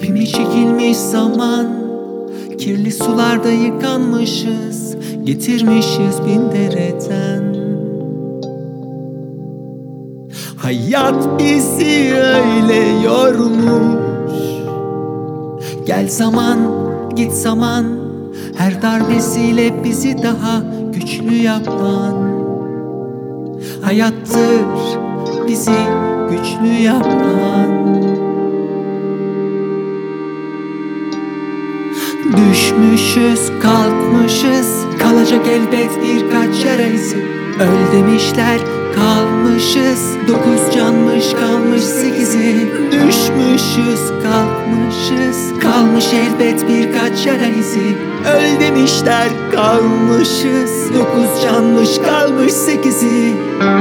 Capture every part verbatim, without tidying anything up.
İpimi çekilmiş zaman, kirli sularda yıkanmışız, getirmişiz bin dereden. Hayat bizi öyle yormuş. Gel zaman, git zaman, her darbesiyle bizi daha güçlü yapan. Hayattır bizi güçlü yapan. Düşmüşüz, kalkmışız, kalacak elbet birkaç yara izi. Öl demişler, kalmışız, dokuz canmış kalmış sekizi. Düşmüşüz, kalkmışız, kalmış elbet birkaç yara izi. Öl demişler, kalmışız, dokuz canmış kalmış sekizi.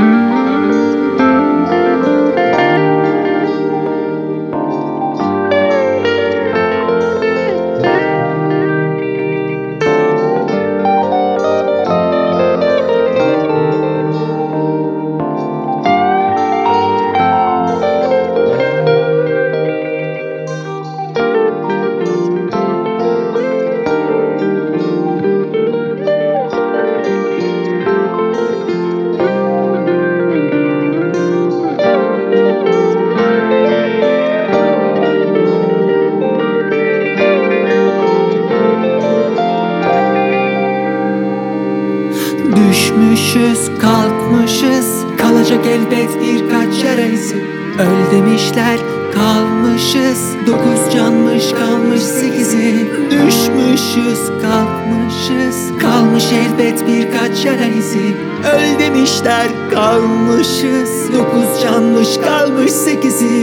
Düşmüşüz, kalkmışız, kalacak elbet birkaç yara izi. Öl demişler, kalmışız, dokuz canmış kalmış sekizi. Düşmüşüz, kalkmışız, kalmış elbet birkaç yara izi. Öl demişler, kalmışız, dokuz canmış kalmış sekizi.